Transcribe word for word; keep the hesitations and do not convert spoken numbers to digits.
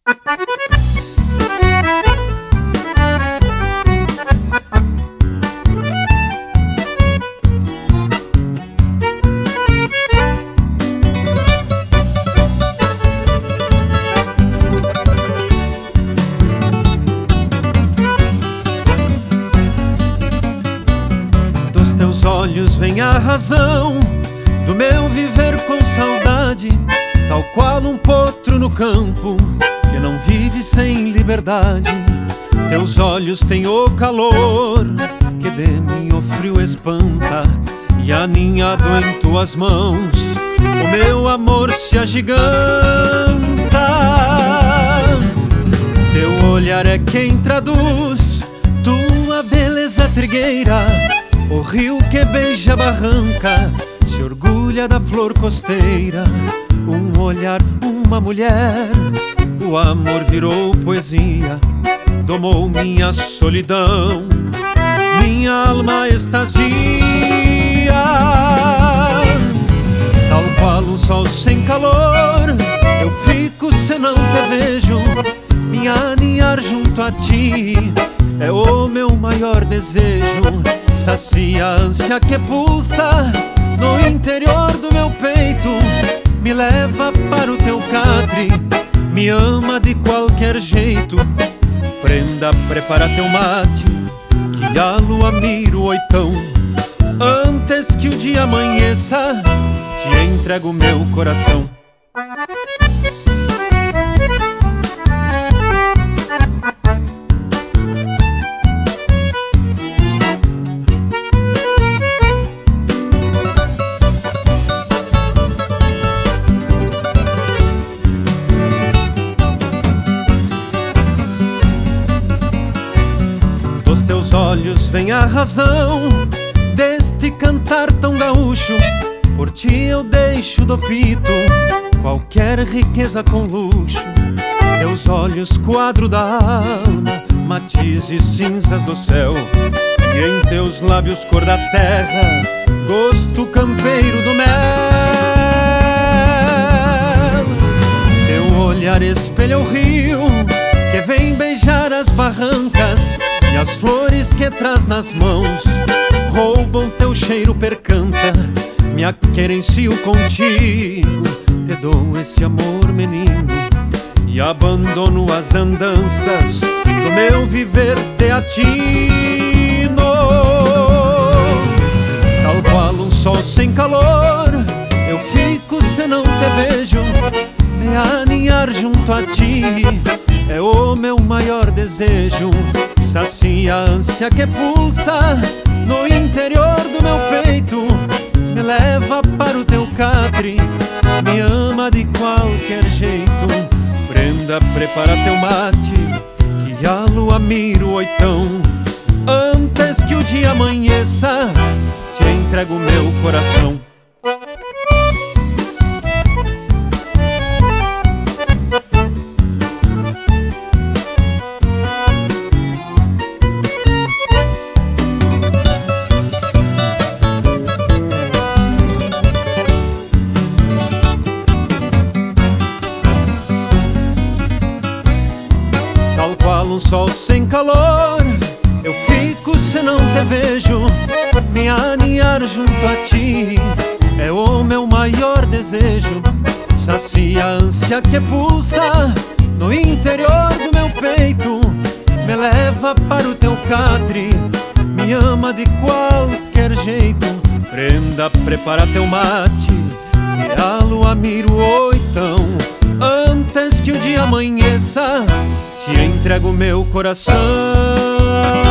Dos teus olhos vem a razão do meu viver com saudade, tal qual um potro no campo que não vive sem liberdade. Teus olhos têm o calor que de mim o frio espanta, e aninhado em tuas mãos o meu amor se agiganta. Teu olhar é quem traduz tua beleza trigueira. O rio que beija a barranca se orgulha da flor costeira. Um olhar, uma mulher, o amor virou poesia, domou minha solidão, minha alma extasia. Tal qual um sol sem calor, eu fico se não te vejo. Me aninhar junto a ti é o meu maior desejo. Sacia a ânsia que pulsa no interior do meu peito, me leva para o teu catre, me ama de qualquer jeito. Prenda, prepara teu mate, que a lua mira o oitão. Antes que o dia amanheça, te entrego meu coração. Dos teus olhos vem a razão deste cantar tão gaúcho. Por ti eu deixo do pito qualquer riqueza com luxo. Teus olhos quadro da alma, matizes cinzas do céu, e em teus lábios cor da terra, gosto campeiro do mel. Teu olhar espelha o rio que vem beijar as barrancas, e as flores que traz nas mãos roubam teu cheiro percanta. Me aquerencio contigo, te dou esse amor menino, e abandono as andanças do meu viver teatino. Tal qual um sol sem calor, eu fico se não te vejo. Me aninhar junto a ti é o meu maior desejo. Sacia a ânsia que pulsa no interior do meu peito, me leva para o teu catre, me ama de qualquer jeito. Prenda, prepara teu mate, que a lua mira o oitão. Antes que o dia amanheça, te entrego meu coração. Um sol sem calor, eu fico se não te vejo. Me aninhar junto a ti é o meu maior desejo. Sacia a ânsia que pulsa no interior do meu peito, me leva para o teu catre, me ama de qualquer jeito. Prenda, prepara teu mate, que a lua mira o oitão. Antes que o dia amanheça, te entrego meu coração.